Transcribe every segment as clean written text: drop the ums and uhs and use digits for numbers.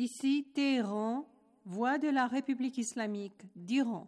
Ici Téhéran, voix de la République islamique d'Iran.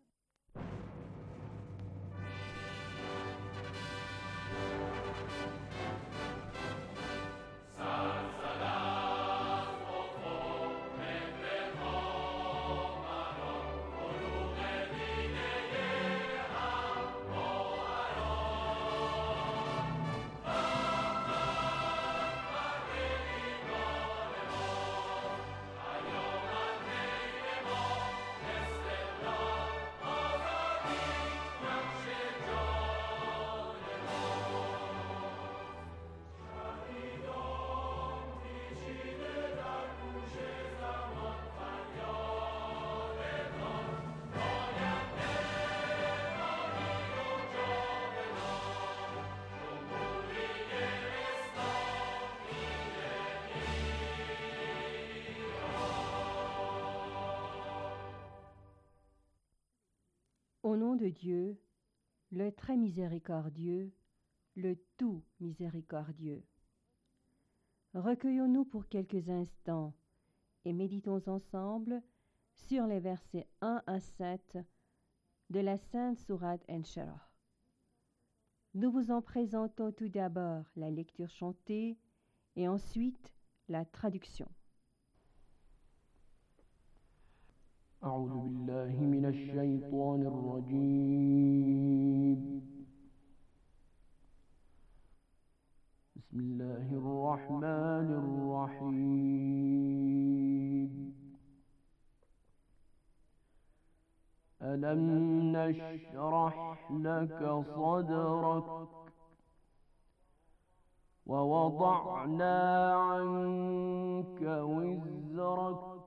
Au nom de Dieu, le très miséricordieux, le tout miséricordieux. Recueillons-nous pour quelques instants et méditons ensemble sur les versets 1 à 7 de la Sainte Sourate An-Shirah. Nous vous en présentons tout d'abord la lecture chantée et ensuite la traduction. أعوذ بالله من الشيطان الرجيم بسم الله الرحمن الرحيم ألم نشرح لك صدرك ووضعنا عنك وزرك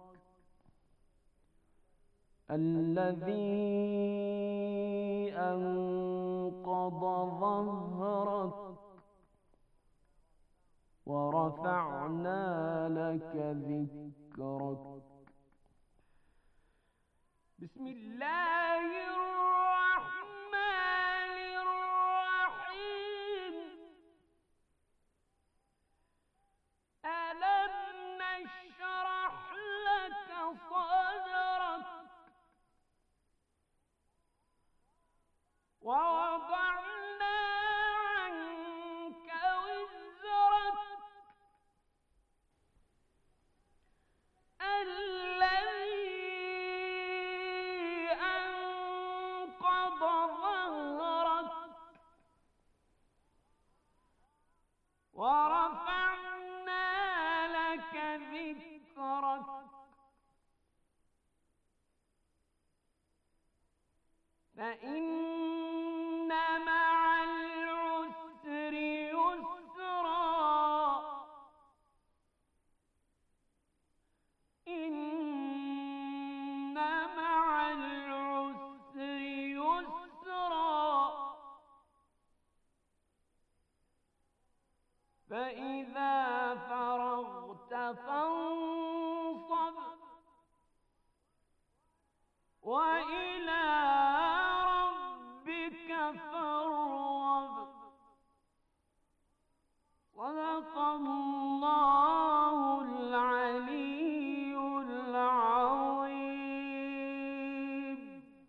الذي أنقض ظهرك ورفعنا لك ذكرك بسم الله الرحمن الرحيم ألم نشرح لك صدرك ووضعنا عنك وزرك الذي أنقض ظهرك ورفعنا لك ذكرك فإن مع العسر يسرا إن مع العسر يسرا فإذا فرغت فانصب وإلى ربك فارغب صدق الله العلي العظيم.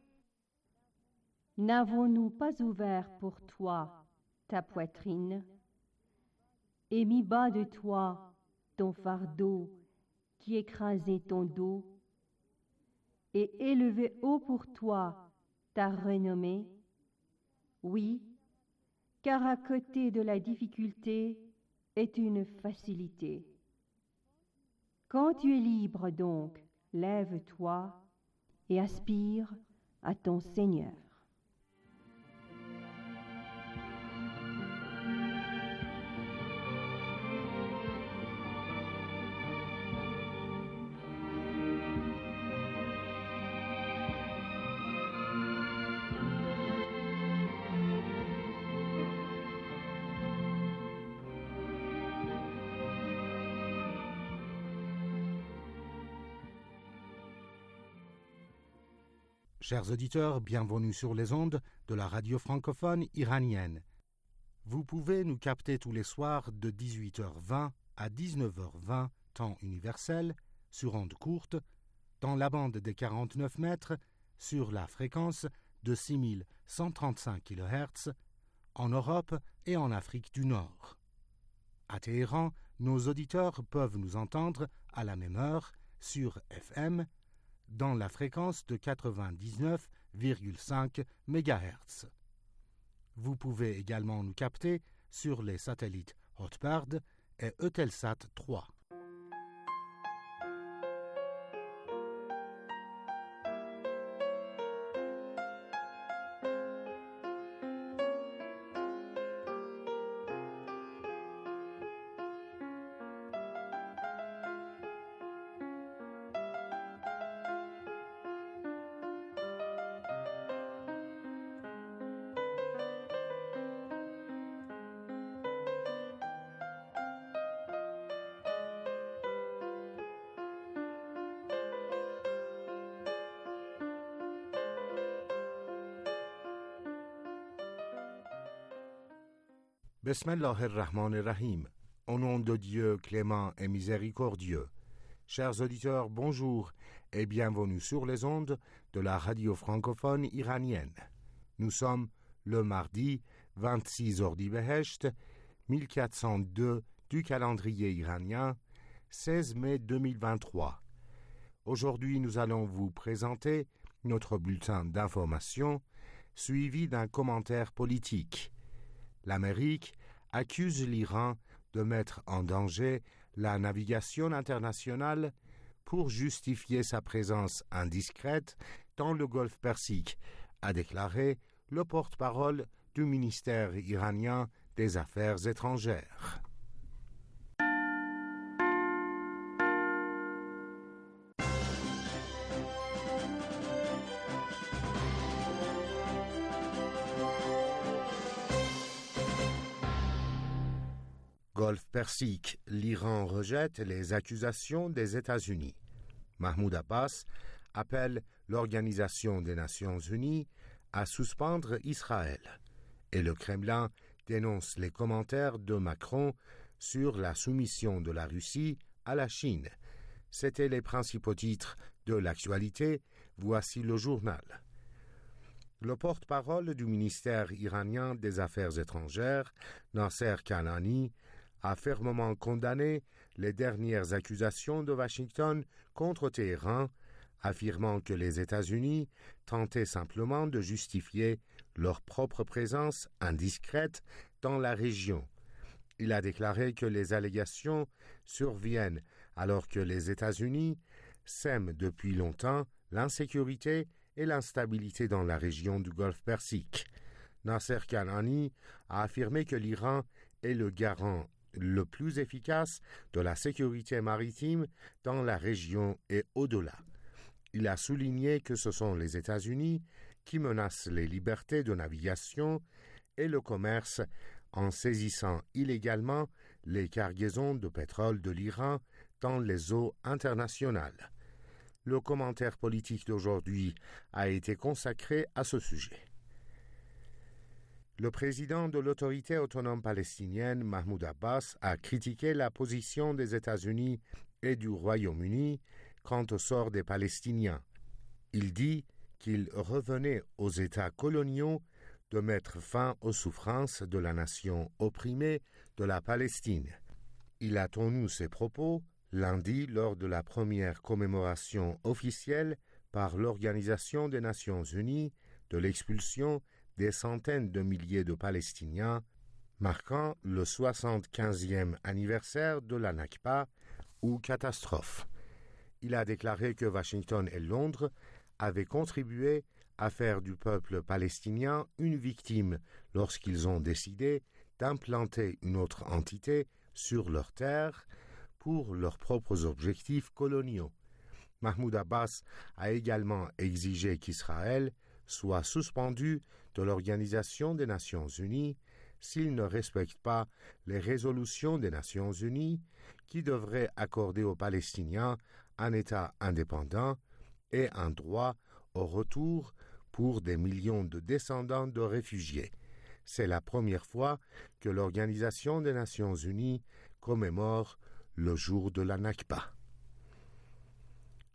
N'avons-nous pas ouvert pour toi ta poitrine et mis bas de toi ton fardeau qui écrasait ton dos et élevé haut pour toi ta renommée? Oui, car à côté de la difficulté est une facilité. Quand tu es libre donc, lève-toi et aspire à ton Seigneur. Chers auditeurs, bienvenue sur les ondes de la radio francophone iranienne. Vous pouvez nous capter tous les soirs de 18h20 à 19h20, temps universel, sur ondes courtes, dans la bande des 49 mètres, sur la fréquence de 6135 kHz, en Europe et en Afrique du Nord. À Téhéran, nos auditeurs peuvent nous entendre à la même heure sur FM, dans la fréquence de 99,5 MHz. Vous pouvez également nous capter sur les satellites Hotbird et Eutelsat 3. Bismillahir-Rahmanir-Rahim. Au nom de Dieu clément et miséricordieux. Chers auditeurs, bonjour et bienvenue sur les ondes de la radio francophone iranienne. Nous sommes le mardi 26 Ordibehesht 1402 du calendrier iranien, 16 mai 2023. Aujourd'hui, nous allons vous présenter notre bulletin d'information suivi d'un commentaire politique. L'Amérique accuse l'Iran de mettre en danger la navigation internationale pour justifier sa présence indiscrète dans le golfe Persique, a déclaré le porte-parole du ministère iranien des Affaires étrangères. Golfe Persique, l'Iran rejette les accusations des États-Unis. Mahmoud Abbas appelle l'Organisation des Nations Unies à suspendre Israël. Et le Kremlin dénonce les commentaires de Macron sur la soumission de la Russie à la Chine. C'étaient les principaux titres de l'actualité. Voici le journal. Le porte-parole du ministère iranien des Affaires étrangères, Nasser Kanani, a fermement condamné les dernières accusations de Washington contre Téhéran, affirmant que les États-Unis tentaient simplement de justifier leur propre présence indiscrète dans la région. Il a déclaré que les allégations surviennent alors que les États-Unis sèment depuis longtemps l'insécurité et l'instabilité dans la région du golfe Persique. Nasser Kanani a affirmé que l'Iran est le garant le plus efficace de la sécurité maritime dans la région et au-delà. Il a souligné que ce sont les États-Unis qui menacent les libertés de navigation et le commerce en saisissant illégalement les cargaisons de pétrole de l'Iran dans les eaux internationales. Le commentaire politique d'aujourd'hui a été consacré à ce sujet. Le président de l'autorité autonome palestinienne, Mahmoud Abbas, a critiqué la position des États-Unis et du Royaume-Uni quant au sort des Palestiniens. Il dit qu'il revenait aux États coloniaux de mettre fin aux souffrances de la nation opprimée de la Palestine. Il a tenu ses propos lundi lors de la première commémoration officielle par l'Organisation des Nations Unies de l'expulsion des centaines de milliers de Palestiniens, marquant le 75e anniversaire de la Nakba, ou catastrophe. Il a déclaré que Washington et Londres avaient contribué à faire du peuple palestinien une victime lorsqu'ils ont décidé d'implanter une autre entité sur leur terre pour leurs propres objectifs coloniaux. Mahmoud Abbas a également exigé qu'Israël soit suspendu de l'Organisation des Nations Unies s'il ne respecte pas les résolutions des Nations Unies qui devraient accorder aux Palestiniens un État indépendant et un droit au retour pour des millions de descendants de réfugiés. C'est la première fois que l'Organisation des Nations Unies commémore le jour de la Nakba.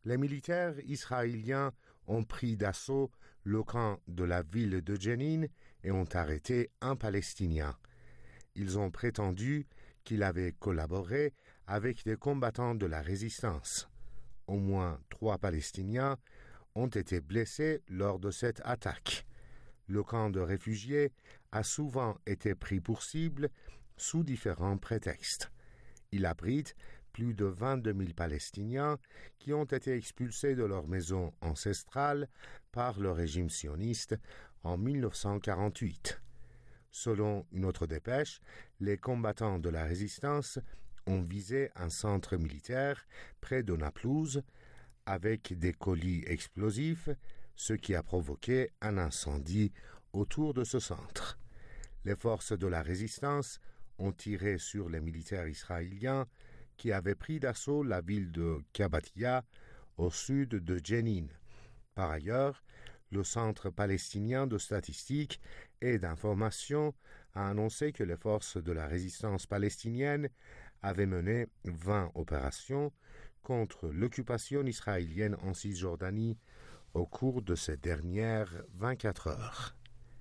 Les militaires israéliens ont pris d'assaut le camp de la ville de Jenin et ont arrêté un Palestinien. Ils ont prétendu qu'il avait collaboré avec des combattants de la résistance. Au moins 3 Palestiniens ont été blessés lors de cette attaque. Le camp de réfugiés a souvent été pris pour cible sous différents prétextes. Il abrite plus de 22 000 Palestiniens qui ont été expulsés de leur maison ancestrale par le régime sioniste en 1948. Selon une autre dépêche, les combattants de la résistance ont visé un centre militaire près de Naplouse avec des colis explosifs, ce qui a provoqué un incendie autour de ce centre. Les forces de la résistance ont tiré sur les militaires israéliens qui avaient pris d'assaut la ville de Kabatia au sud de Jenin. Par ailleurs, le Centre palestinien de statistique et d'information a annoncé que les forces de la résistance palestinienne avaient mené 20 opérations contre l'occupation israélienne en Cisjordanie au cours de ces dernières 24 heures.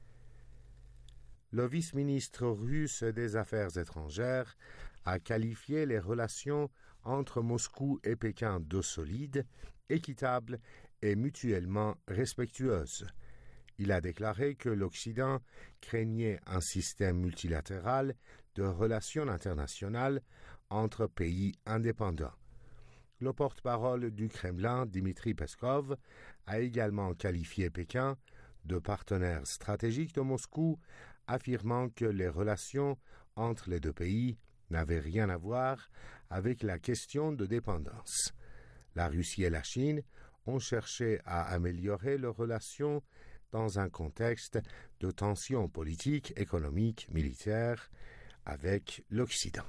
Le vice-ministre russe des Affaires étrangères a qualifié les relations entre Moscou et Pékin de solides, équitables et mutuellement respectueuses. Il a déclaré que l'Occident craignait un système multilatéral de relations internationales entre pays indépendants. Le porte-parole du Kremlin, Dmitri Peskov, a également qualifié Pékin de partenaire stratégique de Moscou, affirmant que les relations entre les deux pays n'avaient rien à voir avec la question de dépendance. La Russie et la Chine ont cherché à améliorer leurs relations dans un contexte de tensions politiques, économiques, militaires avec l'Occident.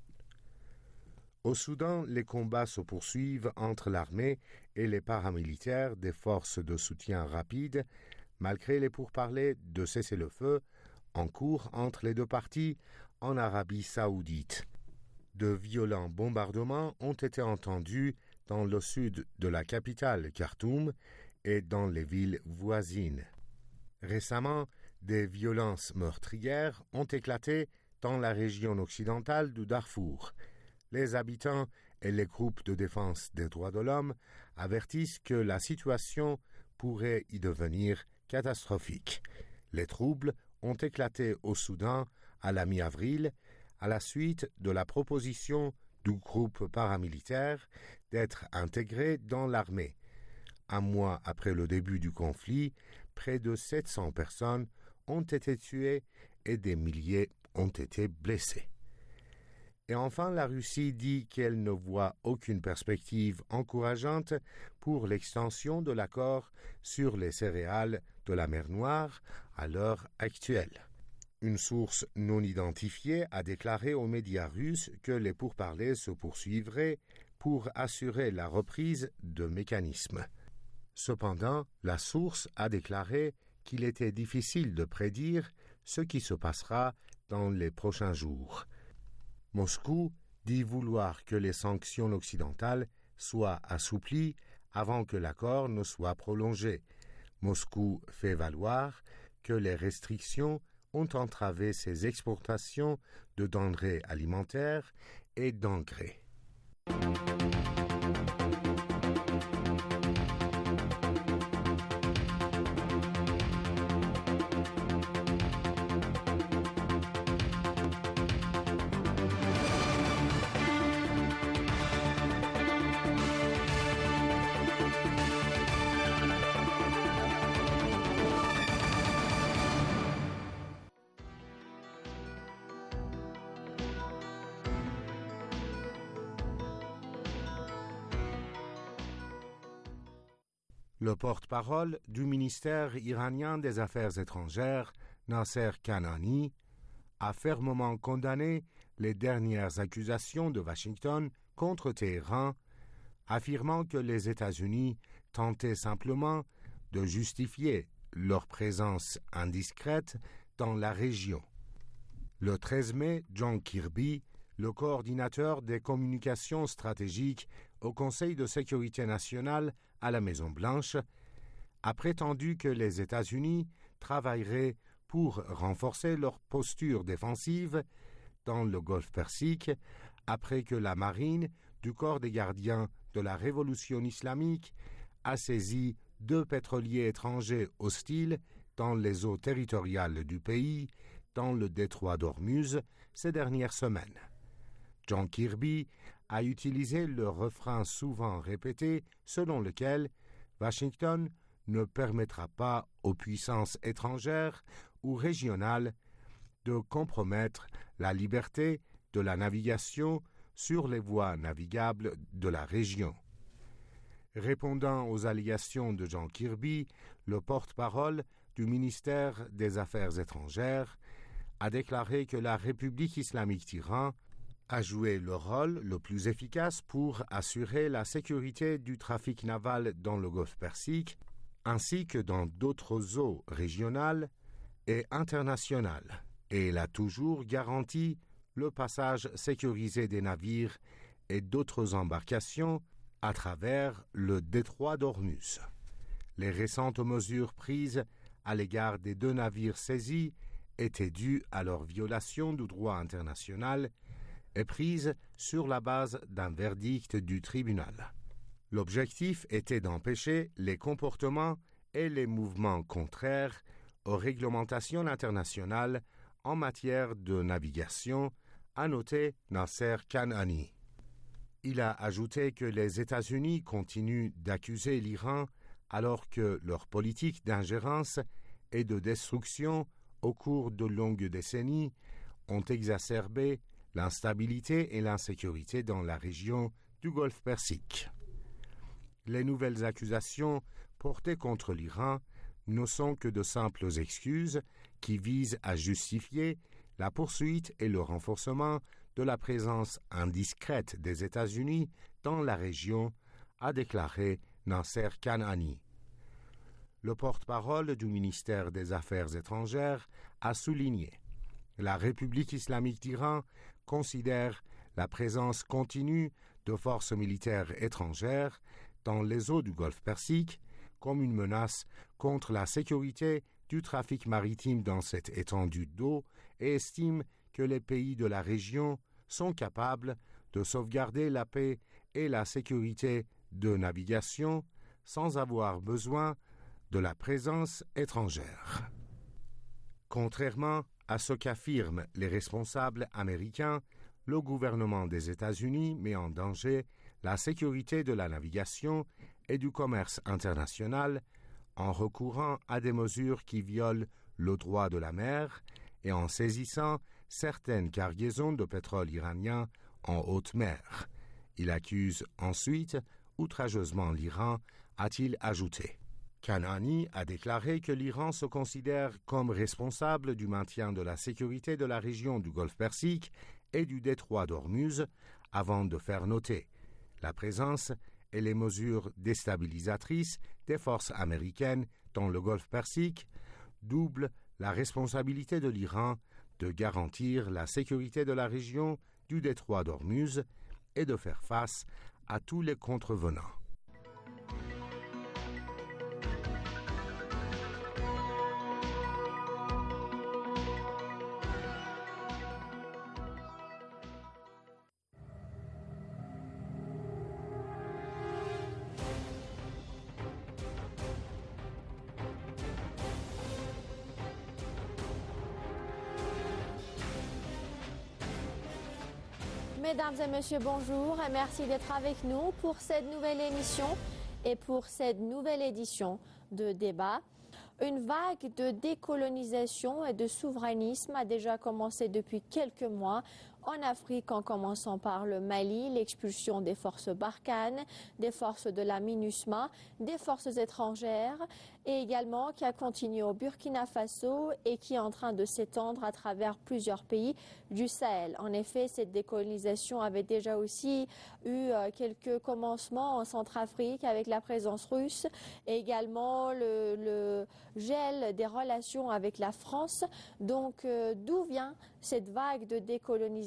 Au Soudan, les combats se poursuivent entre l'armée et les paramilitaires des forces de soutien rapide, malgré les pourparlers de cessez-le-feu en cours entre les deux parties en Arabie saoudite. De violents bombardements ont été entendus dans le sud de la capitale Khartoum et dans les villes voisines. Récemment, des violences meurtrières ont éclaté dans la région occidentale du Darfour. Les habitants et les groupes de défense des droits de l'homme avertissent que la situation pourrait y devenir catastrophique. Les troubles ont éclaté au Soudan à la mi-avril à la suite de la proposition du groupe paramilitaire d'être intégré dans l'armée. Un mois après le début du conflit, près de 700 personnes ont été tuées et des milliers ont été blessées. Et enfin, la Russie dit qu'elle ne voit aucune perspective encourageante pour l'extension de l'accord sur les céréales de la mer Noire à l'heure actuelle. Une source non identifiée a déclaré aux médias russes que les pourparlers se poursuivraient pour assurer la reprise de mécanismes. Cependant, la source a déclaré qu'il était difficile de prédire ce qui se passera dans les prochains jours. Moscou dit vouloir que les sanctions occidentales soient assouplies avant que l'accord ne soit prolongé. Moscou fait valoir que les restrictions ont entravé ses exportations de denrées alimentaires et d'engrais. Le porte-parole du ministère iranien des Affaires étrangères, Nasser Kanani, a fermement condamné les dernières accusations de Washington contre Téhéran, affirmant que les États-Unis tentaient simplement de justifier leur présence indiscrète dans la région. Le 13 mai, John Kirby, le coordinateur des communications stratégiques au Conseil de sécurité nationale à la Maison-Blanche, a prétendu que les États-Unis travailleraient pour renforcer leur posture défensive dans le Golfe Persique après que la marine du corps des gardiens de la révolution islamique a saisi 2 pétroliers étrangers hostiles dans les eaux territoriales du pays, dans le détroit d'Ormuz, ces dernières semaines. John Kirby a utilisé le refrain souvent répété selon lequel Washington ne permettra pas aux puissances étrangères ou régionales de compromettre la liberté de la navigation sur les voies navigables de la région. Répondant aux allégations de John Kirby, le porte-parole du ministère des Affaires étrangères a déclaré que la République islamique d'Iran a joué le rôle le plus efficace pour assurer la sécurité du trafic naval dans le Golfe Persique, ainsi que dans d'autres eaux régionales et internationales, et il a toujours garanti le passage sécurisé des navires et d'autres embarcations à travers le détroit d'Ormuz. Les récentes mesures prises à l'égard des 2 navires saisis étaient dues à leur violation du droit international et prises sur la base d'un verdict du tribunal. L'objectif était d'empêcher les comportements et les mouvements contraires aux réglementations internationales en matière de navigation, a noté Nasser Kanani. Il a ajouté que les États-Unis continuent d'accuser l'Iran alors que leur politique d'ingérence et de destruction au cours de longues décennies ont exacerbé l'instabilité et l'insécurité dans la région du Golfe Persique. Les nouvelles accusations portées contre l'Iran ne sont que de simples excuses qui visent à justifier la poursuite et le renforcement de la présence indiscrète des États-Unis dans la région, a déclaré Nasser Kanani. Le porte-parole du ministère des Affaires étrangères a souligné: la République islamique d'Iran considère la présence continue de forces militaires étrangères dans les eaux du Golfe Persique comme une menace contre la sécurité du trafic maritime dans cette étendue d'eau et estime que les pays de la région sont capables de sauvegarder la paix et la sécurité de navigation sans avoir besoin de la présence étrangère. Contrairement à ce qu'affirment les responsables américains, le gouvernement des États-Unis met en danger la sécurité de la navigation et du commerce international en recourant à des mesures qui violent le droit de la mer et en saisissant certaines cargaisons de pétrole iranien en haute mer. Il accuse ensuite outrageusement l'Iran, a-t-il ajouté. Kanani a déclaré que l'Iran se considère comme responsable du maintien de la sécurité de la région du Golfe Persique et du détroit d'Ormuz, avant de faire noter la présence et les mesures déstabilisatrices des forces américaines dans le Golfe Persique doublent la responsabilité de l'Iran de garantir la sécurité de la région du détroit d'Ormuz et de faire face à tous les contrevenants. Mesdames et messieurs, bonjour et merci d'être avec nous pour cette nouvelle émission et pour cette nouvelle édition de débat. Une vague de décolonisation et de souverainisme a déjà commencé depuis quelques mois en Afrique, en commençant par le Mali, l'expulsion des forces Barkhane, des forces de la MINUSMA, des forces étrangères, et également qui a continué au Burkina Faso et qui est en train de s'étendre à travers plusieurs pays du Sahel. En effet, cette décolonisation avait déjà aussi eu quelques commencements en Centrafrique avec la présence russe et également le gel des relations avec la France. Donc, d'où vient cette vague de décolonisation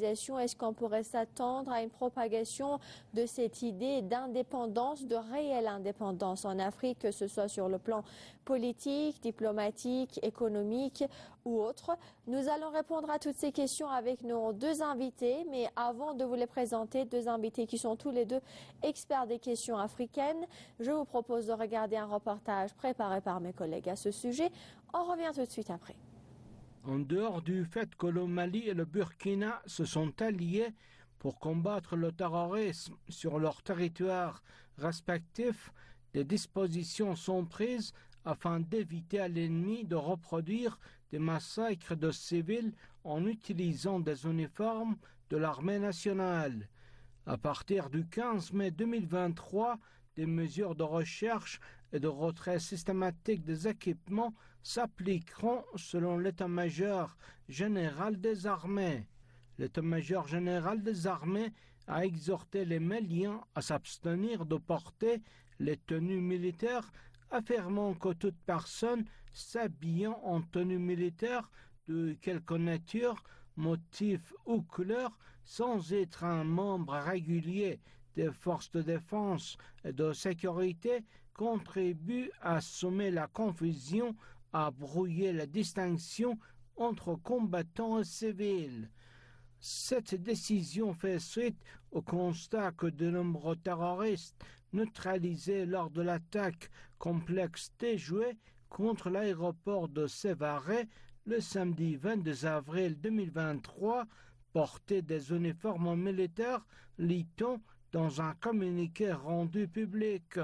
décolonisation, est-ce qu'on pourrait s'attendre à une propagation de cette idée d'indépendance, de réelle indépendance en Afrique, que ce soit sur le plan politique, diplomatique, économique ou autre? Nous allons répondre à toutes ces questions avec nos deux invités, mais avant de vous les présenter, deux invités qui sont tous les deux experts des questions africaines, je vous propose de regarder un reportage préparé par mes collègues à ce sujet. On revient tout de suite après. En dehors du fait que le Mali et le Burkina se sont alliés pour combattre le terrorisme sur leurs territoires respectifs, des dispositions sont prises afin d'éviter à l'ennemi de reproduire des massacres de civils en utilisant des uniformes de l'armée nationale. À partir du 15 mai 2023, des mesures de recherche et de retrait systématique des équipements s'appliqueront selon l'état-major général des armées. L'état-major général des armées a exhorté les Maliens à s'abstenir de porter les tenues militaires, affirmant que toute personne s'habillant en tenue militaire de quelque nature, motif ou couleur, sans être un membre régulier des forces de défense et de sécurité, contribue à semer la confusion, à brouiller la distinction entre combattants et civils. Cette décision fait suite au constat que de nombreux terroristes neutralisés lors de l'attaque complexe déjouée contre l'aéroport de Sévaré le samedi 22 avril 2023 portaient des uniformes militaires, lit-on dans un communiqué rendu public.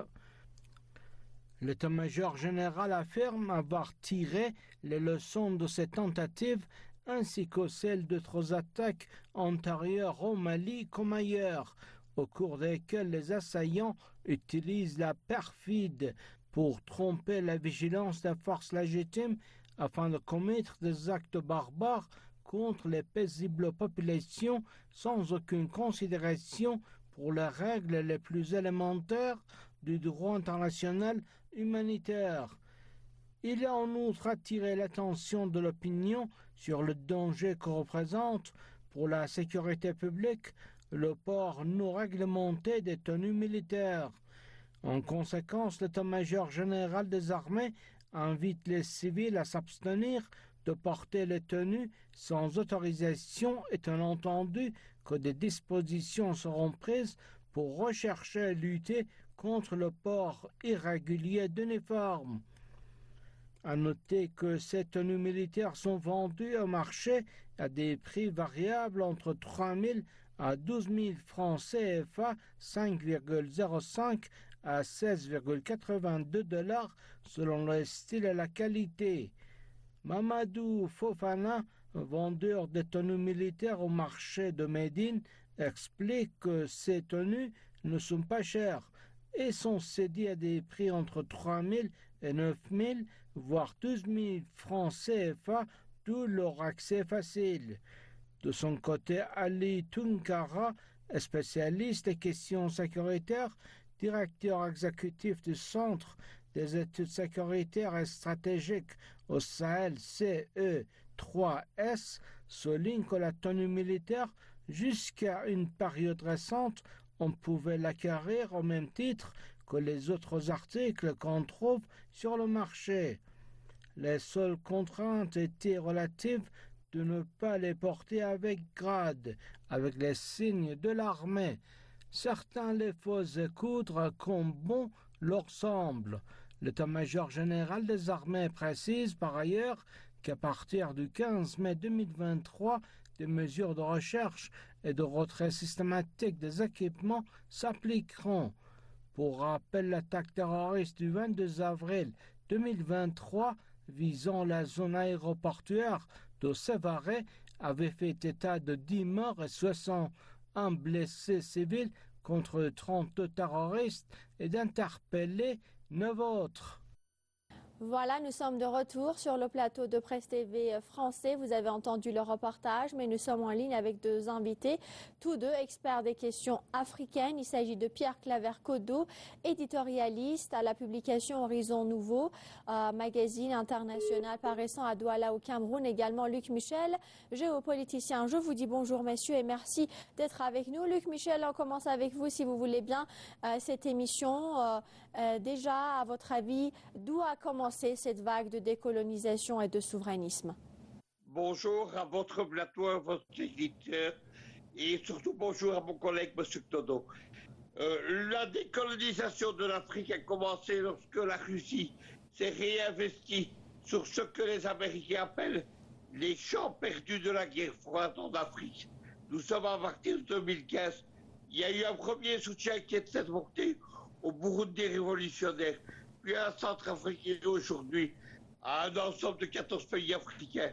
L'état-major général affirme avoir tiré les leçons de ces tentatives ainsi que celles d'autres attaques antérieures au Mali comme ailleurs, au cours desquelles les assaillants utilisent la perfide pour tromper la vigilance des forces légitimes afin de commettre des actes barbares contre les paisibles populations sans aucune considération pour les règles les plus élémentaires du droit international humanitaire. Il a en outre attiré l'attention de l'opinion sur le danger que représente pour la sécurité publique le port non réglementé des tenues militaires. En conséquence, l'état-major général des armées invite les civils à s'abstenir de porter les tenues sans autorisation, étant entendu que des dispositions seront prises pour rechercher et lutter contre le port irrégulier d'uniformes. À noter que ces tenues militaires sont vendues au marché à des prix variables entre 3 000 à 12 000 francs CFA, 5,05 à 16,82 $ selon le style et la qualité. Mamadou Fofana, vendeur de tenues militaires au marché de Médine, explique que ces tenues ne sont pas chères et sont cédées à des prix entre 3 000 et 9 000, voire 12 000 francs CFA, d'où leur accès facile. De son côté, Ali Tunkara, spécialiste des questions sécuritaires, directeur exécutif du Centre des études sécuritaires et stratégiques au Sahel CE3S, souligne que la tenue militaire, jusqu'à une période récente, on pouvait l'acquérir au même titre que les autres articles qu'on trouve sur le marché. Les seules contraintes étaient relatives de ne pas les porter avec grade, avec les signes de l'armée. Certains les faisaient coudre comme bon leur semble. L'état-major général des armées précise par ailleurs qu'à partir du 15 mai 2023, des mesures de recherche et de retrait systématique des équipements s'appliqueront. Pour rappel, l'attaque terroriste du 22 avril 2023 visant la zone aéroportuaire de Sévaré avait fait état de 10 morts et 61 blessés civils contre 32 terroristes et d'interpeller 9 autres. Voilà, nous sommes de retour sur le plateau de Presse TV français. Vous avez entendu le reportage, mais nous sommes en ligne avec deux invités, tous deux experts des questions africaines. Il s'agit de Pierre Claver-Kodo, éditorialiste à la publication Horizon Nouveau, magazine international paraissant à Douala au Cameroun. Également Luc Michel, géopoliticien. Je vous dis bonjour messieurs et merci d'être avec nous. Luc Michel, on commence avec vous si vous voulez bien cette émission. Déjà, à votre avis, d'où a commencé cette vague de décolonisation et de souverainisme? Bonjour à votre plateau, à votre éditeur, et surtout bonjour à mon collègue M. Todo. La décolonisation de l'Afrique a commencé lorsque la Russie s'est réinvestie sur ce que les Américains appellent les champs perdus de la guerre froide en Afrique. Nous sommes à partir de 2015. Il y a eu un premier soutien qui est apporté au Burundi révolutionnaire, puis à Centrafrique aujourd'hui, à un ensemble de 14 pays africains.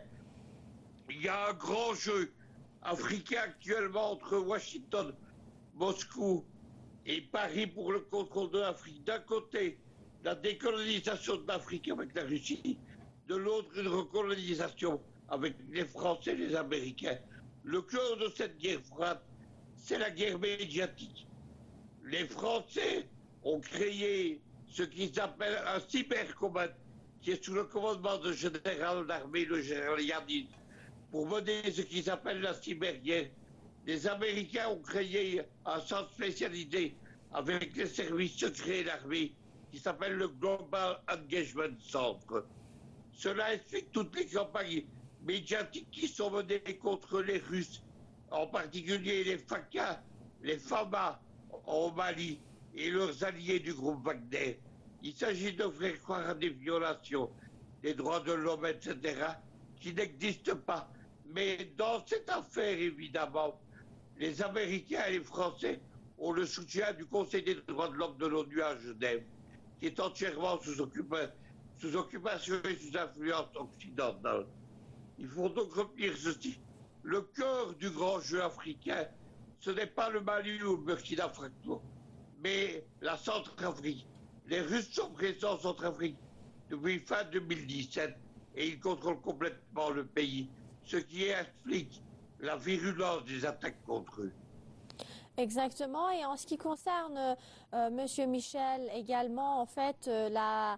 Il y a un grand jeu africain actuellement entre Washington, Moscou et Paris pour le contrôle de l'Afrique. D'un côté, la décolonisation de l'Afrique avec la Russie, de l'autre, une recolonisation avec les Français et les Américains. Le cœur de cette guerre froide, c'est la guerre médiatique. Les Français ont créé ce qu'ils appellent un cybercommand, qui est sous le commandement du général d'armée, le général Yanis, pour mener ce qu'ils appellent la cyberguerre. Les Américains ont créé un centre spécialisé avec les services secrets d'armée qui s'appelle le Global Engagement Center. Cela explique toutes les campagnes médiatiques qui sont menées contre les Russes, en particulier les FACA, les FAMA au Mali et leurs alliés du groupe Wagner. Il s'agit de faire croire à des violations des droits de l'homme, etc., qui n'existent pas. Mais dans cette affaire, évidemment, les Américains et les Français ont le soutien du Conseil des droits de l'homme de l'ONU à Genève, qui est entièrement sous occupation et sous influence occidentale. Il faut donc retenir ceci. Le cœur du grand jeu africain, ce n'est pas le Mali ou le Burkina Faso, mais la Centrafrique. Les Russes sont présents en Centrafrique depuis fin 2017 et ils contrôlent complètement le pays, ce qui explique la virulence des attaques contre eux. Exactement. Et en ce qui concerne Monsieur Michel également, en fait, la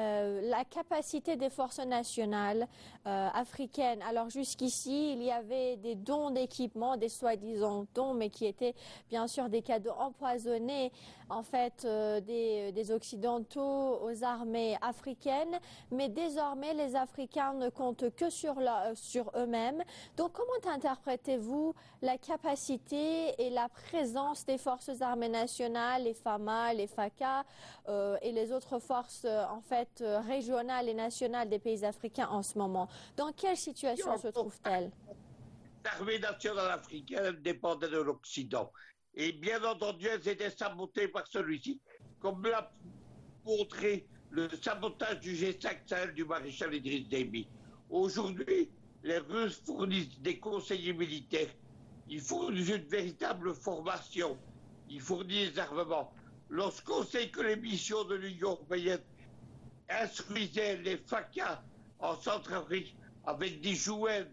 capacité des forces nationales africaines. Alors jusqu'ici, il y avait des dons d'équipement, des soi-disant dons, mais qui étaient bien sûr des cadeaux empoisonnés, en fait, des Occidentaux aux armées africaines. Mais désormais, les Africains ne comptent que sur eux-mêmes. Donc, comment interprétez-vous la capacité et la présence des forces armées nationales, les FAMA, les FACA et les autres forces en fait régionales et nationales des pays africains en ce moment? Dans quelle situation se trouve-t-elle? L'armée nationale africaine dépendait de l'Occident. Et bien entendu, elles étaient sabotées par celui-ci, comme l'a montré le sabotage du G5 Sahel du maréchal Idriss Déby. Aujourd'hui, les Russes fournissent des conseillers militaires. Ils fournissent une véritable formation. Ils fournissent des armements. Lorsqu'on sait que les missions de l'Union européenne instruisaient les FACA en Centrafrique avec des jouets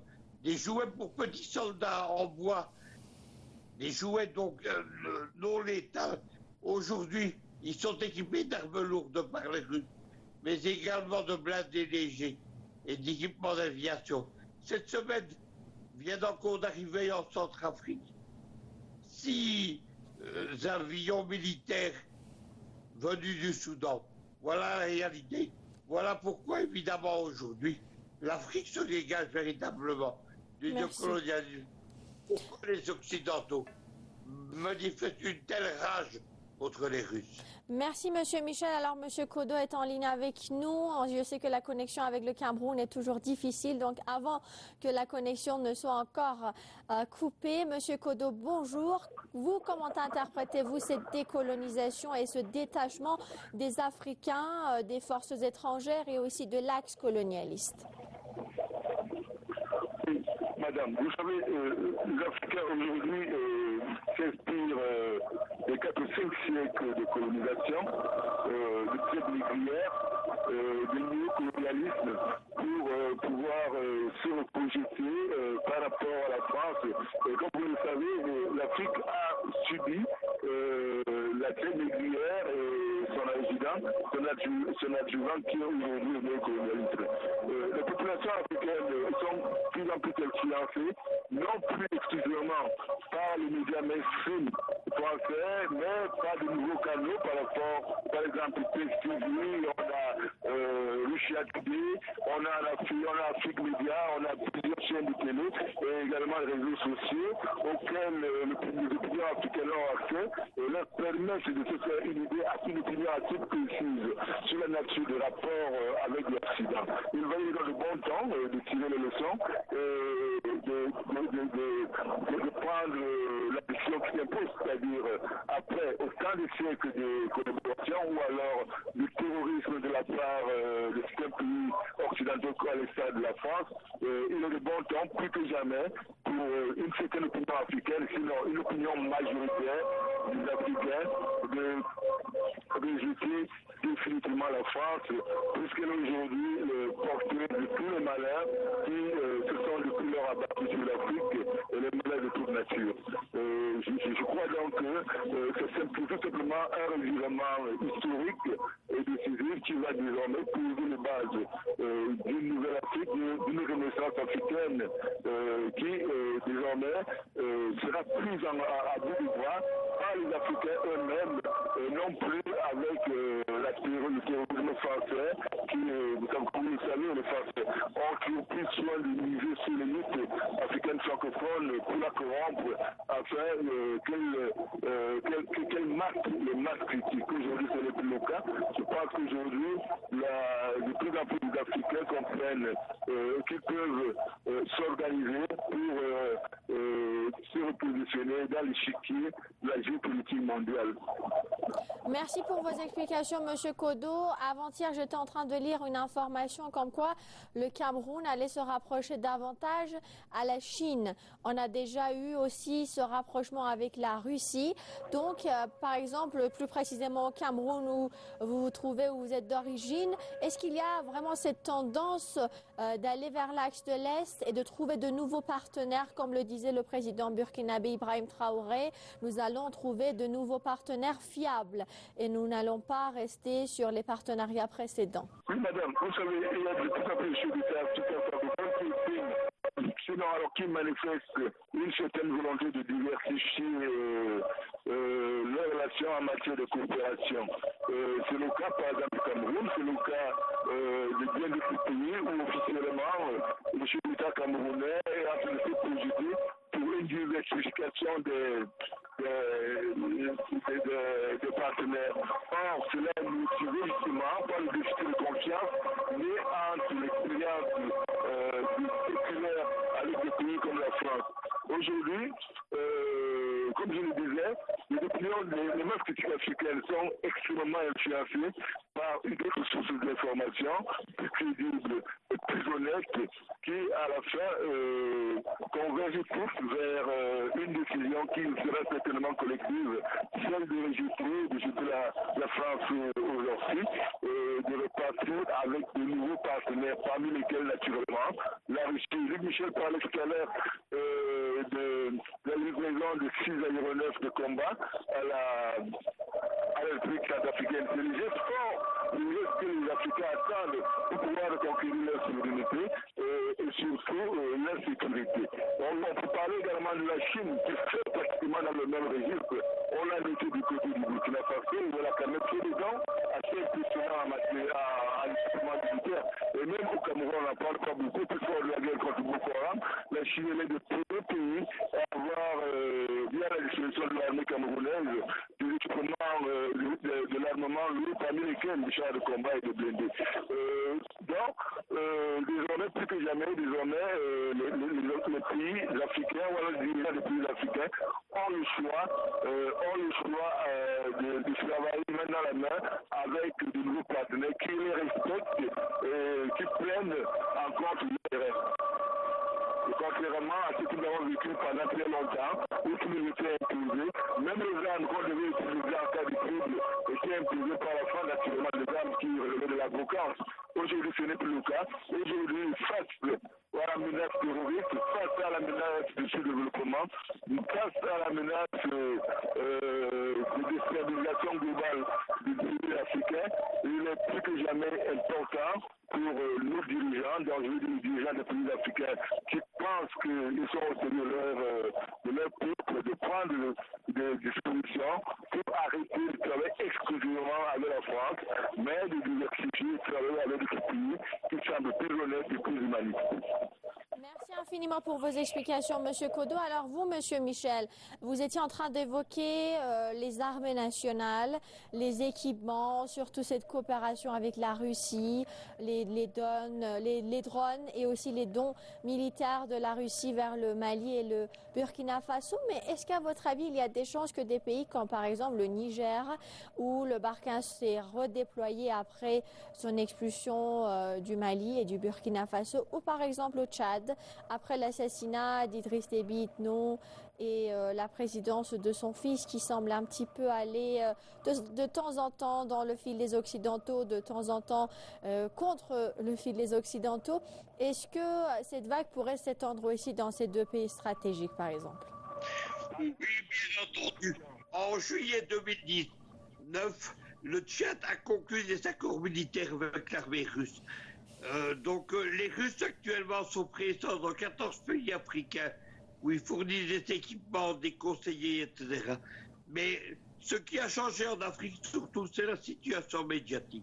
pour petits soldats en bois, des jouets donc non létals, aujourd'hui, ils sont équipés d'armes lourdes par les Russes, mais également de blindés légers et d'équipements d'aviation. Cette semaine, vient encore d'arriver en Centrafrique 6 avions militaires venus du Soudan. Voilà la réalité. Voilà pourquoi, évidemment, aujourd'hui, l'Afrique se dégage véritablement d'une colonialisation. Pourquoi les Occidentaux manifestent une telle rage contre les Russes? Merci Monsieur Michel. Alors Monsieur Kodo est en ligne avec nous. Je sais que la connexion avec le Cameroun est toujours difficile. Donc avant que la connexion ne soit encore coupée, Monsieur Kodo, bonjour. Vous, comment interprétez-vous cette décolonisation et ce détachement des Africains, des forces étrangères et aussi de l'axe colonialiste? Madame, vous savez, les Africains aujourd'hui s'inspirent des 4 ou 5 siècles de colonisation, de traite négrière, du néocolonialisme pour pouvoir se reprojeter par rapport à la France. Et comme vous le savez, l'Afrique a subi la traite négrière et son adjuvant qui est aujourd'hui le néocolonialisme. Les populations africaines sont de plus en plus influencées, non plus exclusivement par les médias mainstream français, mais par de nouveaux canaux par exemple, PSTV, on a Russia Today, on a Afrique Média, on a plusieurs chaînes de télé et également les réseaux sociaux auxquels les opinions africaines ont accès et leur permettent de se faire une idée, une opinion assez précise sur la nature des rapports avec l'Occident. Il va y avoir le bon temps de tirer les leçons et de prendre la décision qui s'impose, c'est-à-dire après autant de siècles de collaboration ou alors du terrorisme de la part de certains pays occidentaux à l'État de la France, il est le bon temps, plus que jamais, pour une certaine opinion africaine, sinon une opinion majoritaire des Africains, de jeter définitivement la France, puisqu'elle est aujourd'hui portée de tous les malheurs qui se sont depuis leur abattus sur l'Afrique et les malheurs de toute nature. Je crois donc que c'est tout simplement un revirement historique et décisif qui va désormais poser les bases d'une nouvelle Afrique, d'une renaissance africaine qui désormais sera prise à bout de bras par les Africains eux-mêmes, non plus avec le terrorisme français qui, comme vous le savez, les Français ont toujours pris soin de miser sur l'élite africaine francophone pour la corrompre afin qu'elle marque les masses critiques. Aujourd'hui, ce n'est plus le cas. Je pense qu'aujourd'hui, de plus en plus d'Africains comprennent qu'ils peuvent s'organiser pour se repositionner dans l'échiquier de la géopolitique mondiale. Merci pour vos explications, Monsieur Kodo. Avant-hier, j'étais en train de lire une information comme quoi le Cameroun allait se rapprocher davantage à la Chine. On a déjà eu aussi ce rapprochement avec la Russie. Donc, par exemple, plus précisément au Cameroun où vous vous trouvez, où vous êtes d'origine, est-ce qu'il y a vraiment cette tendance d'aller vers l'axe de l'Est et de trouver de nouveaux partenaires, comme le disait le président burkinabé Ibrahim Traoré, nous allons trouver de nouveaux partenaires fiables et nous n'allons pas rester sur les partenariats précédents. Oui, madame, vous savez, il y a de plus en plus de choses sinon, alors qui manifestent une certaine volonté de diversifier leurs relations en matière de coopération. C'est le cas, par exemple, du Cameroun, c'est le cas de bien d'autres pays où officiellement le chef d'État camerounais est en train de se projeter pour une diversification des partenaires. Or, cela est motivé justement par le déficit de confiance né entre l'expérience séculaire avec des pays comme la France. Aujourd'hui, comme je le disais, les opinions des masses critiques africaines sont extrêmement influencées par une autre source d'information plus crédible et plus honnête qui, à la fin, convergent tous vers une décision qui sera certainement collective, celle de jeter la France aux orties et de repartir avec de nouveaux partenaires, parmi lesquels, naturellement, la Russie. Luc Michel parlait tout à l'heure de la livraison de 6 aéronefs de combat à la République centrafricaine. C'est les gestes forts, les gestes que les Africains attendent pour pouvoir conquérir leur souveraineté et surtout leur sécurité. On peut parler également de la Chine qui fait pratiquement dans le même registre. On l'a noté du côté du Burkina Faso, où on a quand même fait des dents assez impressionnants en matière d'équipement militaire. Et même au Cameroun, on n'en parle pas beaucoup, plus fort de la guerre contre Boko Haram. La Chine est le premier pays à avoir, via la dissolution de l'armée camerounaise, des équipements de l'armement lourd, parmi lesquels les chars de combat et de blindés. Donc, désormais, plus que jamais, les pays africains, ou alors les dirigeants des pays africains, ont le choix de travailler main dans la main avec de nouveaux partenaires qui les respectent et qui prennent en compte les intérêts. Et contrairement à ce que nous avons vécu pendant très longtemps, où tout nous était imposé. Même les armes qu'on devait utiliser en cas de trouble étaient imposées par la France, naturellement, les armes qui relevaient de la brocante. Aujourd'hui, ce n'est plus le cas. Aujourd'hui, face à la menace terroriste, face à la menace du sous-développement, face à la menace de déstabilisation globale du pays africain, il est plus que jamais important pour nos dirigeants, donc je veux dire les dirigeants des pays africains qui pensent qu'ils sont au sérieux de leur peuple, de prendre des dispositions pour arrêter de travailler exclusivement avec la France, mais de diversifier, de travailler avec des pays qui semblent plus honnêtes et plus humanistes. Merci infiniment pour vos explications, Monsieur Kodo. Alors vous, Monsieur Michel, vous étiez en train d'évoquer les armées nationales, les équipements, surtout cette coopération avec la Russie, les drones et aussi les dons militaires de la Russie vers le Mali et le Burkina Faso. Mais est-ce qu'à votre avis, il y a des chances que des pays comme par exemple le Niger, où le Barkhane s'est redéployé après son expulsion du Mali et du Burkina Faso, ou par exemple au Tchad, après l'assassinat d'Idriss Déby Itno et la présidence de son fils qui semble un petit peu aller de temps en temps dans le fil des Occidentaux, de temps en temps contre le fil des Occidentaux. Est-ce que cette vague pourrait s'étendre aussi dans ces deux pays stratégiques, par exemple? Oui, bien entendu. En juillet 2019, le Tchad a conclu des accords militaires avec l'armée russe. Donc les Russes actuellement sont présents dans 14 pays africains où ils fournissent des équipements, des conseillers, etc. Mais ce qui a changé en Afrique surtout, c'est la situation médiatique.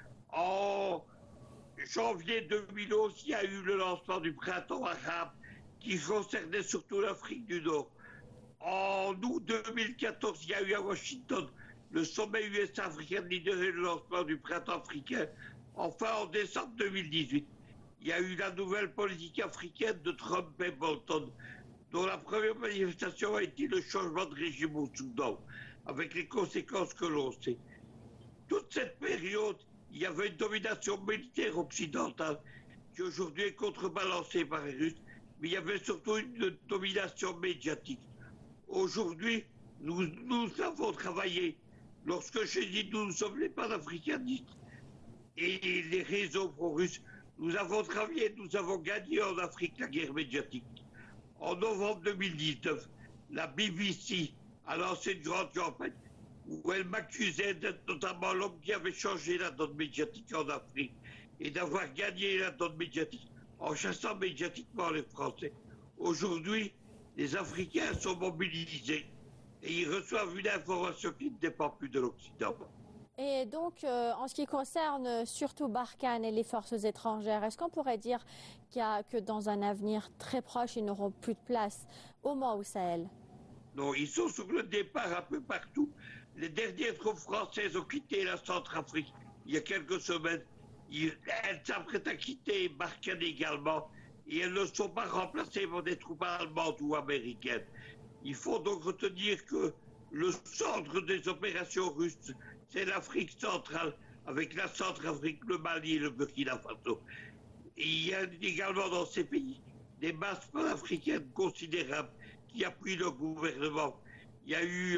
En janvier 2011, il y a eu le lancement du printemps arabe qui concernait surtout l'Afrique du Nord. En août 2014, il y a eu à Washington le sommet US-africain lidéré le lancement du printemps africain. Enfin, en décembre 2018, il y a eu la nouvelle politique africaine de Trump et Bolton, dont la première manifestation a été le changement de régime au Soudan, avec les conséquences que l'on sait. Toute cette période, il y avait une domination militaire occidentale qui aujourd'hui est contrebalancée par les Russes, mais il y avait surtout une domination médiatique. Aujourd'hui, nous avons travaillé. Lorsque j'ai dit nous sommes les panafricanistes et les réseaux pro-russes, nous avons travaillé, nous avons gagné en Afrique la guerre médiatique. En novembre 2019, la BBC a lancé une grande campagne où elle m'accusait d'être notamment l'homme qui avait changé la donne médiatique en Afrique et d'avoir gagné la donne médiatique en chassant médiatiquement les Français. Aujourd'hui, les Africains sont mobilisés et ils reçoivent une information qui ne dépend plus de l'Occident. Et donc, en ce qui concerne surtout Barkhane et les forces étrangères, est-ce qu'on pourrait dire que dans un avenir très proche, ils n'auront plus de place, au moins au Sahel? Non, ils sont sur le départ un peu partout. Les dernières troupes françaises ont quitté la Centrafrique il y a quelques semaines. Elles s'apprêtent à quitter Barkhane également et elles ne sont pas remplacées par des troupes allemandes ou américaines. Il faut donc retenir que le centre des opérations russes, c'est l'Afrique centrale, avec la Centrafrique, le Mali et le Burkina Faso. Et il y a également dans ces pays des masses panafricaines considérables qui appuient le gouvernement. Il y a eu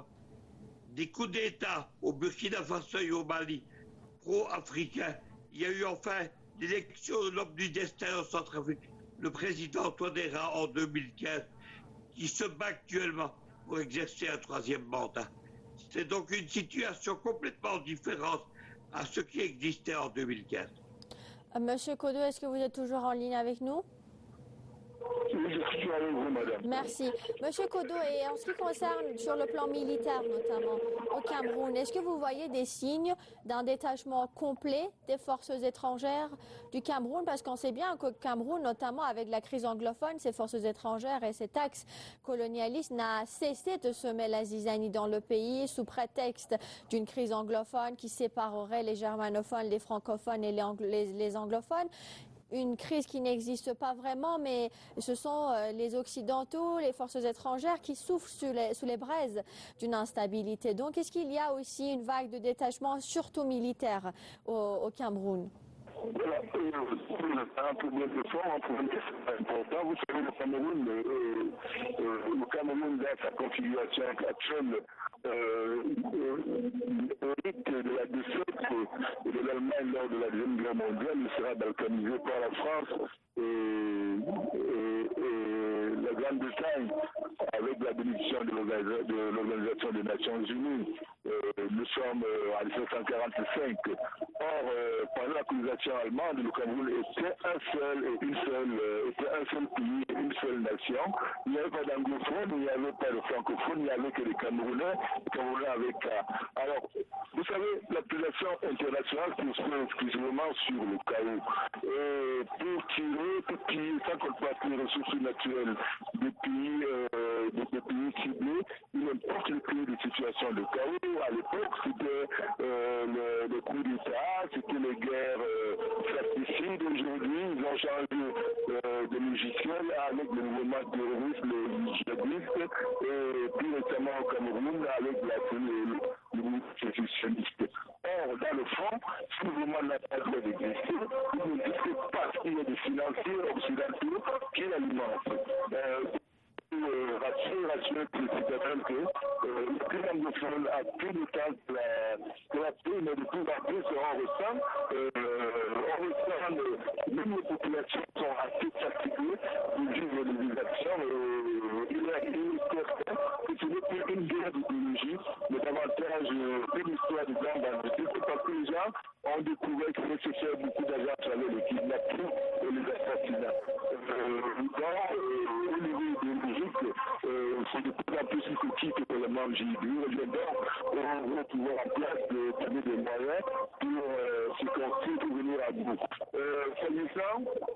des coups d'État au Burkina Faso et au Mali, pro-africains. Il y a eu enfin l'élection de l'homme du destin en Centrafrique, le président Antoine Herra en 2015, qui se bat actuellement pour exercer un troisième mandat. C'est donc une situation complètement différente à ce qui existait en 2015. Monsieur Kodo, est-ce que vous êtes toujours en ligne avec nous? Oui, je suis avec vous, madame. Merci. Monsieur Kodo, et en ce qui concerne sur le plan militaire notamment au Cameroun, est-ce que vous voyez des signes d'un détachement complet des forces étrangères du Cameroun? Parce qu'on sait bien qu'au Cameroun, notamment avec la crise anglophone, ces forces étrangères et cet axe colonialiste n'a cessé de semer la zizanie dans le pays sous prétexte d'une crise anglophone qui séparerait les germanophones, les francophones et les anglophones. Une crise qui n'existe pas vraiment, mais ce sont les Occidentaux, les forces étrangères qui souffrent sous les braises d'une instabilité. Donc, est-ce qu'il y a aussi une vague de détachement, surtout militaire, au Cameroun? Voilà, pour l'instant, un problème de fond, un problème important. Vous savez, le Cameroun dans sa configuration actuelle, hérite de la défaite de l'Allemagne lors de la Deuxième Guerre mondiale. Il sera balkanisé par la France et la Grande-Bretagne avec la bénédiction de l'Organisation des Nations Unies. Nous sommes en 1945. Or, pendant la colonisation allemande, le Cameroun était un seul pays, une seule nation. Il n'y avait pas d'anglophone, il n'y avait pas de francophone, il n'y avait que les Camerounais. Les Camerounais avec Alors, vous savez, l'appellation internationale se fait exclusivement sur le chaos. Et pour tirer sans qu'on passe les ressources naturelles des pays ciblés, il importe de créer des situations de chaos. À l'époque, c'était le coup d'État, c'était les guerres fratricides. Aujourd'hui, ils ont changé de logiciel avec le mouvement terroriste, les djihadistes, et plus récemment au Cameroun avec le mouvement sécessionniste. Or, dans le fond, ce mouvement n'a pas le droit d'exister. Il n'existe pas parce qu'il y a des financiers occidentaux qui l'alimentent. Rassurer que le citoyen que le plus anglophone a plus de temps que la paix, mais de plus en plus, on ressent même les populations sont assez fatiguées de vivre des actions. Il est certain que ce n'est plus une guerre d'idéologie, mais davantage une histoire de grande banditisme, parce que les gens ont découvert qu'il se fait beaucoup d'argent à travers les kidnappings et les assassinats. Au niveau idéologique, c'est de plus en plus une coquille que les membres JIDU. Les gens auront pouvoir en place de trouver des moyens pour se construire, pour venir à bout. S'agissant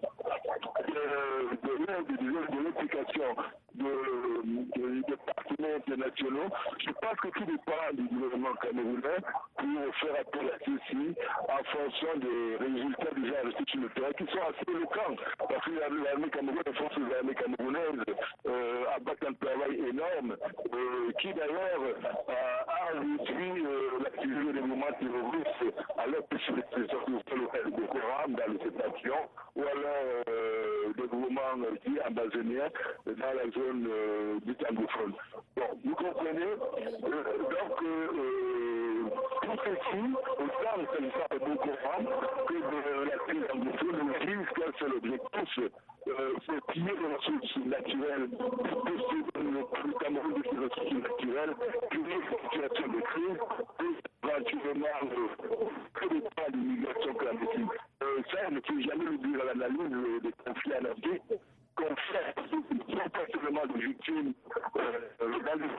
de l'implication des partenaires internationaux, je pense que tout dépend du gouvernement camerounais pour faire appel à ceci en fonction des résultats déjà reçus sur le terrain qui sont assez éloquents. Parce que l'armée camerounaise, les forces de l'armée camerounaise abattent un travail énorme qui d'ailleurs a réduit l'activité des mouvements terroristes alors que sur les territoires locaux de Coram dans les États-Unis ou alors des mouvements dits amazoniens dans la zone dite anglophone. Bon, vous comprenez donc tout ceci, autant s'agissant de Boko Haram que de la crise anglophone, nous disent quel c'est l'objectif, c'est piller les ressources naturelles, le Cameroun de ces ressources naturelles, créer une situation de crise, et éventuellement que le temps d'immigration clandestine. Ça, on ne peut jamais le dire à l'analyse des conflits en Afrique, qu'on fait, non pas seulement des victimes dans les...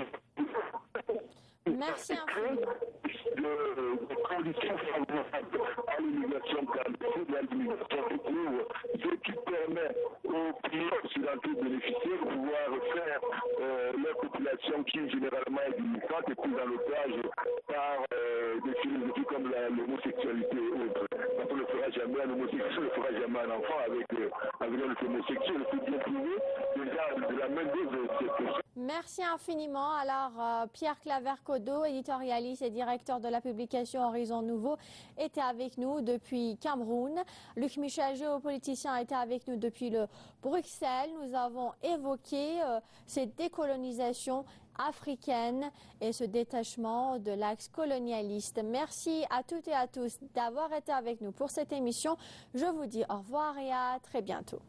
Merci infiniment. De conditions favorables à l'immigration clandestine, à l'immigration de cours, ce qui permet aux pays occidentaux de bénéficier de pouvoir faire leur population qui généralement est immigrante et prise en otage par des philosophies comme l'homosexualité. On ne le fera jamais, un homosexuel ne fera jamais un enfant avec un homosexuel, c'est bien prouvé déjà de la même chose de cette question. Merci infiniment. Alors, Pierre Claver-Kodo, éditorialiste et directeur de la publication Horizon Nouveau, était avec nous depuis Cameroun. Luc Michel, géopoliticien, était avec nous depuis le Bruxelles. Nous avons évoqué cette décolonisation africaine et ce détachement de l'axe colonialiste. Merci à toutes et à tous d'avoir été avec nous pour cette émission. Je vous dis au revoir et à très bientôt.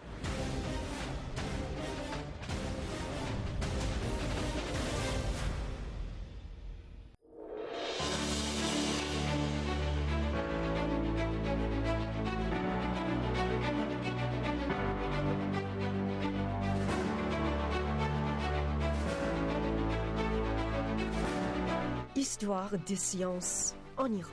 Histoire des sciences en Iran.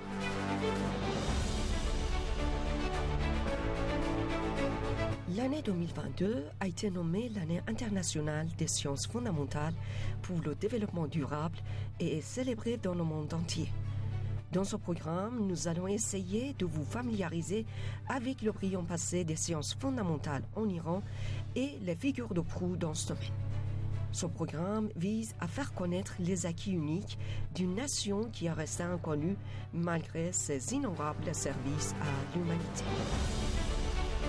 L'année 2022 a été nommée l'année internationale des sciences fondamentales pour le développement durable et est célébrée dans le monde entier. Dans ce programme, nous allons essayer de vous familiariser avec le brillant passé des sciences fondamentales en Iran et les figures de proue dans ce domaine. Ce programme vise à faire connaître les acquis uniques d'une nation qui est restée inconnue malgré ses innombrables services à l'humanité.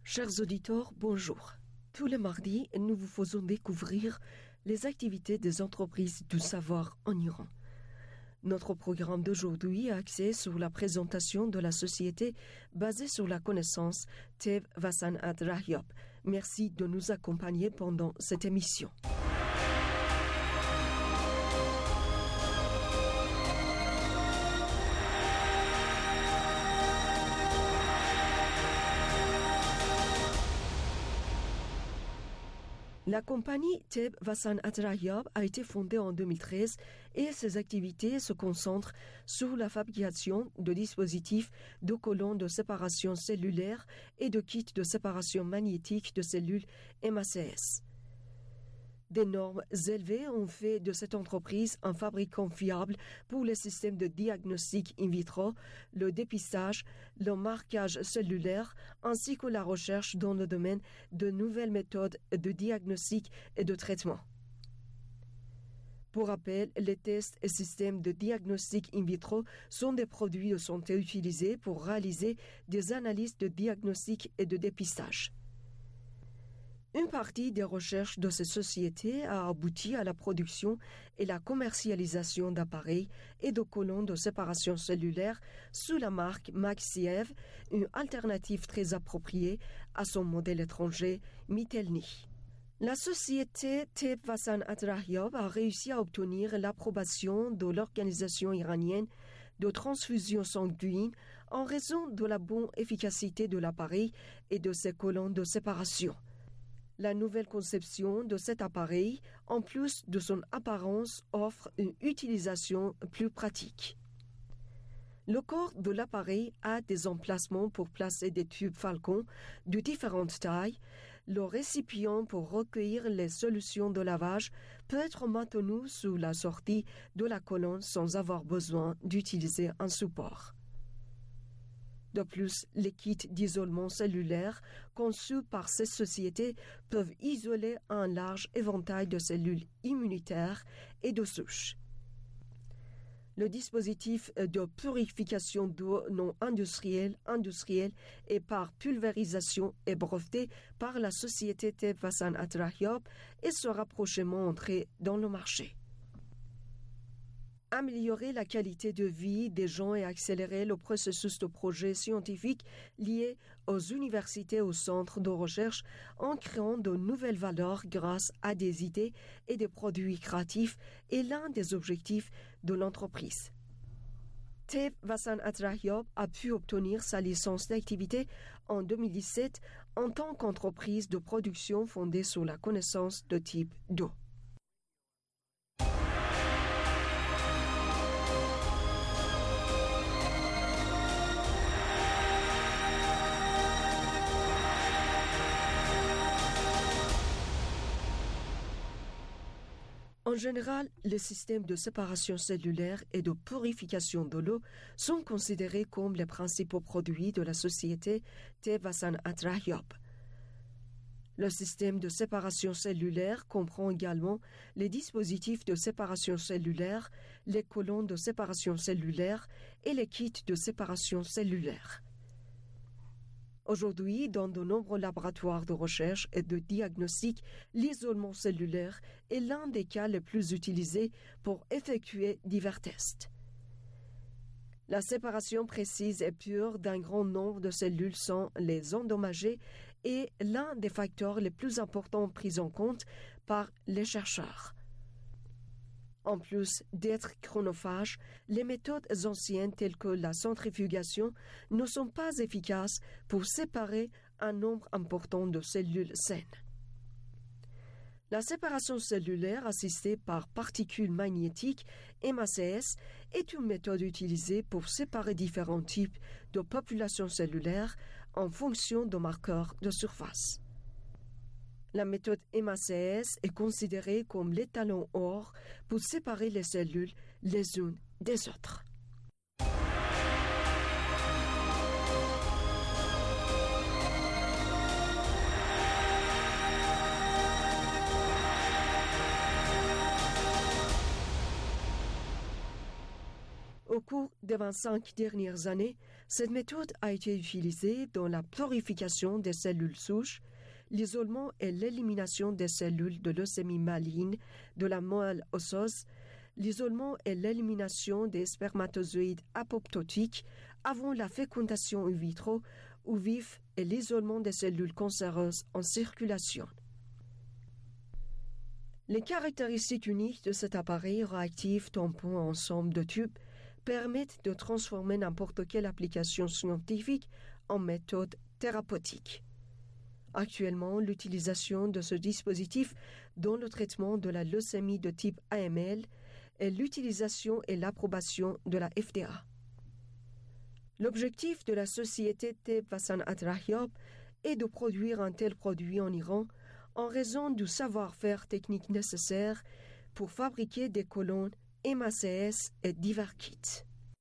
Chers auditeurs, bonjour. Tous les mardis, nous vous faisons découvrir les activités des entreprises du savoir en Iran. Notre programme d'aujourd'hui est axé sur la présentation de la société basée sur la connaissance Tev Vasanat Rahyab. Merci de nous accompagner pendant cette émission. La compagnie Tev Vasanat Rahyab a été fondée en 2013 et ses activités se concentrent sur la fabrication de dispositifs de colonnes de séparation cellulaire et de kits de séparation magnétique de cellules MACS. Des normes élevées ont fait de cette entreprise un fabricant fiable pour les systèmes de diagnostic in vitro, le dépistage, le marquage cellulaire, ainsi que la recherche dans le domaine de nouvelles méthodes de diagnostic et de traitement. Pour rappel, les tests et systèmes de diagnostic in vitro sont des produits de santé utilisés pour réaliser des analyses de diagnostic et de dépistage. Une partie des recherches de ces sociétés a abouti à la production et la commercialisation d'appareils et de colonnes de séparation cellulaire sous la marque Maxiev, une alternative très appropriée à son modèle étranger Mitelny. La société Tev Vasanat Rahyab a réussi à obtenir l'approbation de l'organisation iranienne de transfusion sanguine en raison de la bonne efficacité de l'appareil et de ses colonnes de séparation. La nouvelle conception de cet appareil, en plus de son apparence, offre une utilisation plus pratique. Le corps de l'appareil a des emplacements pour placer des tubes Falcon de différentes tailles. Le récipient pour recueillir les solutions de lavage peut être maintenu sous la sortie de la colonne sans avoir besoin d'utiliser un support. De plus, les kits d'isolement cellulaire conçus par ces sociétés peuvent isoler un large éventail de cellules immunitaires et de souches. Le dispositif de purification d'eau non industrielle et par pulvérisation est breveté par la société Tev Vasanat Rahyab et sera prochainement entré dans le marché. Améliorer la qualité de vie des gens et accélérer le processus de projets scientifiques liés aux universités et aux centres de recherche en créant de nouvelles valeurs grâce à des idées et des produits créatifs est l'un des objectifs de l'entreprise. Tev Vasanat Rahyab a pu obtenir sa licence d'activité en 2017 en tant qu'entreprise de production fondée sur la connaissance de type 2. En général, les systèmes de séparation cellulaire et de purification de l'eau sont considérés comme les principaux produits de la société Tev Vasanat Rahyab. Le système de séparation cellulaire comprend également les dispositifs de séparation cellulaire, les colonnes de séparation cellulaire et les kits de séparation cellulaire. Aujourd'hui, dans de nombreux laboratoires de recherche et de diagnostic, l'isolement cellulaire est l'un des cas les plus utilisés pour effectuer divers tests. La séparation précise et pure d'un grand nombre de cellules sans les endommager est l'un des facteurs les plus importants pris en compte par les chercheurs. En plus d'être chronophages, les méthodes anciennes telles que la centrifugation ne sont pas efficaces pour séparer un nombre important de cellules saines. La séparation cellulaire assistée par particules magnétiques, MACS, est une méthode utilisée pour séparer différents types de populations cellulaires en fonction de marqueurs de surface. La méthode MACS est considérée comme l'étalon or pour séparer les cellules les unes des autres. Au cours des des 25 dernières années, cette méthode a été utilisée dans la purification des cellules souches, l'isolement et l'élimination des cellules de leucémie maligne de la moelle osseuse, l'isolement et l'élimination des spermatozoïdes apoptotiques avant la fécondation in vitro ou vif et l'isolement des cellules cancéreuses en circulation. Les caractéristiques uniques de cet appareil réactif tampon ensemble de tubes permettent de transformer n'importe quelle application scientifique en méthode thérapeutique. Actuellement, l'utilisation de ce dispositif dans le traitement de la leucémie de type AML est l'utilisation et l'approbation de la FDA. L'objectif de la société Teb Vassan Atrahiop est de produire un tel produit en Iran en raison du savoir-faire technique nécessaire pour fabriquer des colonnes MACS et divers kits.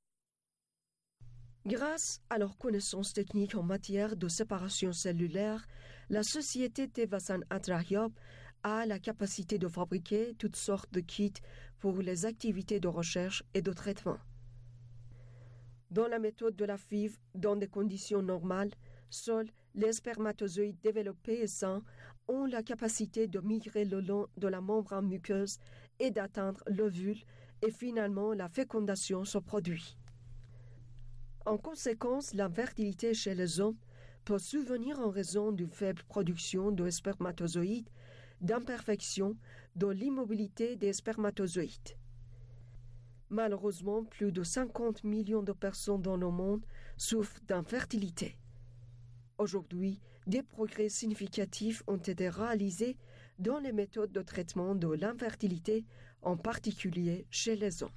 Grâce à leurs connaissances techniques en matière de séparation cellulaire, la société Teb Vassan Atrahiop a la capacité de fabriquer toutes sortes de kits pour les activités de recherche et de traitement. Dans la méthode de la FIV, dans des conditions normales, seuls les spermatozoïdes développés et sains ont la capacité de migrer le long de la membrane muqueuse et d'atteindre l'ovule, et finalement la fécondation se produit. En conséquence, l'infertilité chez les hommes peut survenir en raison d'une faible production de spermatozoïdes, d'imperfections, de l'immobilité des spermatozoïdes. Malheureusement, plus de 50 millions de personnes dans le monde souffrent d'infertilité. Aujourd'hui, des progrès significatifs ont été réalisés dans les méthodes de traitement de l'infertilité, en particulier chez les hommes.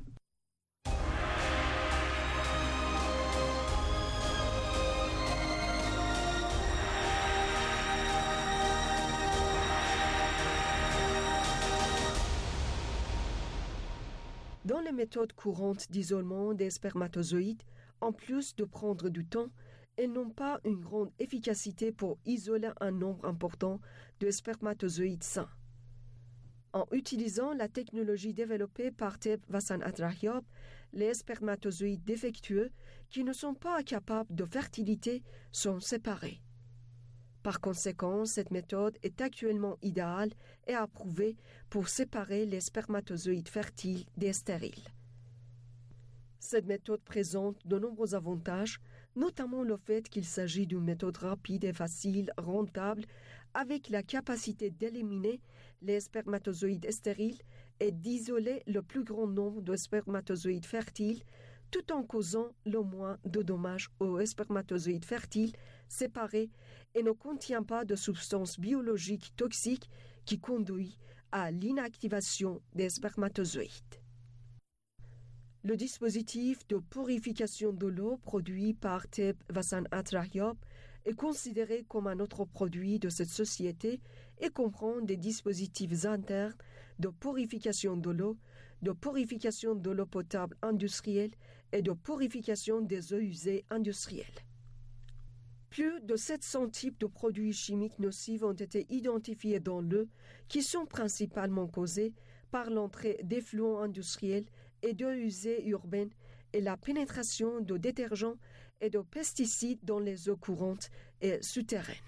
Dans les méthodes courantes d'isolement des spermatozoïdes, en plus de prendre du temps, elles n'ont pas une grande efficacité pour isoler un nombre important de spermatozoïdes sains. En utilisant la technologie développée par Teb Vassan Atrahiop, les spermatozoïdes défectueux qui ne sont pas capables de fertilité sont séparés. Par conséquent, cette méthode est actuellement idéale et approuvée pour séparer les spermatozoïdes fertiles des stériles. Cette méthode présente de nombreux avantages, notamment le fait qu'il s'agit d'une méthode rapide et facile, rentable, avec la capacité d'éliminer les spermatozoïdes stériles et d'isoler le plus grand nombre de spermatozoïdes fertiles, tout en causant le moins de dommages aux spermatozoïdes fertiles séparés et ne contient pas de substances biologiques toxiques qui conduisent à l'inactivation des spermatozoïdes. Le dispositif de purification de l'eau produit par Teb Vassan Atrahiop est considéré comme un autre produit de cette société et comprend des dispositifs internes de purification de l'eau potable industrielle et de purification des eaux usées industrielles. Plus de 700 types de produits chimiques nocifs ont été identifiés dans l'eau, qui sont principalement causés par l'entrée d'effluents industriels et d'eaux usées urbaines et la pénétration de détergents et de pesticides dans les eaux courantes et souterraines.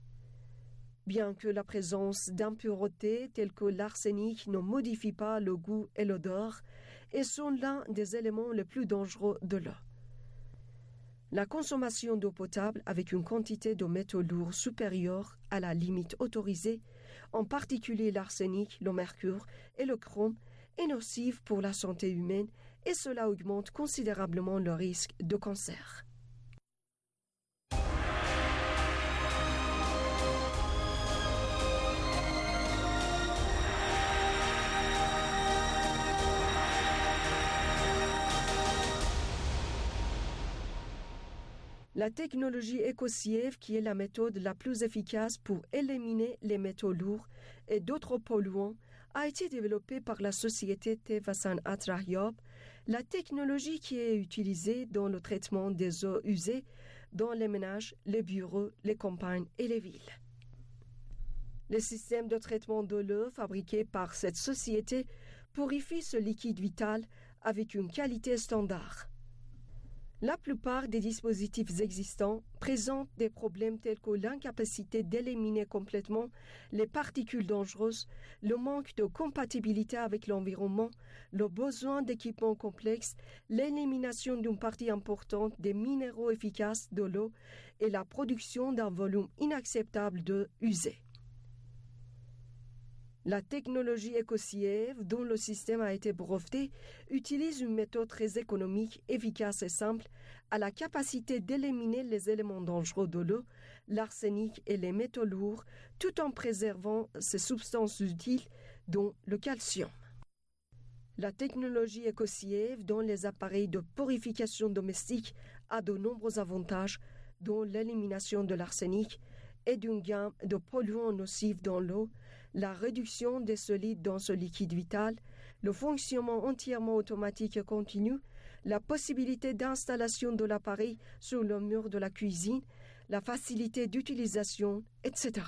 Bien que la présence d'impuretés telles que l'arsenic ne modifie pas le goût et l'odeur, elles sont l'un des éléments les plus dangereux de l'eau. La consommation d'eau potable avec une quantité de métaux lourds supérieure à la limite autorisée, en particulier l'arsenic, le mercure et le chrome, est nocive pour la santé humaine et cela augmente considérablement le risque de cancer. La technologie EcoSieve, qui est la méthode la plus efficace pour éliminer les métaux lourds et d'autres polluants, a été développée par la société Teb Vassan Atrahiop, la technologie qui est utilisée dans le traitement des eaux usées dans les ménages, les bureaux, les campagnes et les villes. Les systèmes de traitement de l'eau fabriqués par cette société purifient ce liquide vital avec une qualité standard. La plupart des dispositifs existants présentent des problèmes tels que l'incapacité d'éliminer complètement les particules dangereuses, le manque de compatibilité avec l'environnement, le besoin d'équipements complexes, l'élimination d'une partie importante des minéraux efficaces de l'eau et la production d'un volume inacceptable d'eau usée. La technologie EcoSieve, dont le système a été breveté, utilise une méthode très économique, efficace et simple, à la capacité d'éliminer les éléments dangereux de l'eau, l'arsenic et les métaux lourds, tout en préservant ces substances utiles, dont le calcium. La technologie EcoSieve dans les appareils de purification domestique a de nombreux avantages, dont l'élimination de l'arsenic et d'une gamme de polluants nocifs dans l'eau, la réduction des solides dans ce liquide vital, le fonctionnement entièrement automatique et continu, la possibilité d'installation de l'appareil sur le mur de la cuisine, la facilité d'utilisation, etc.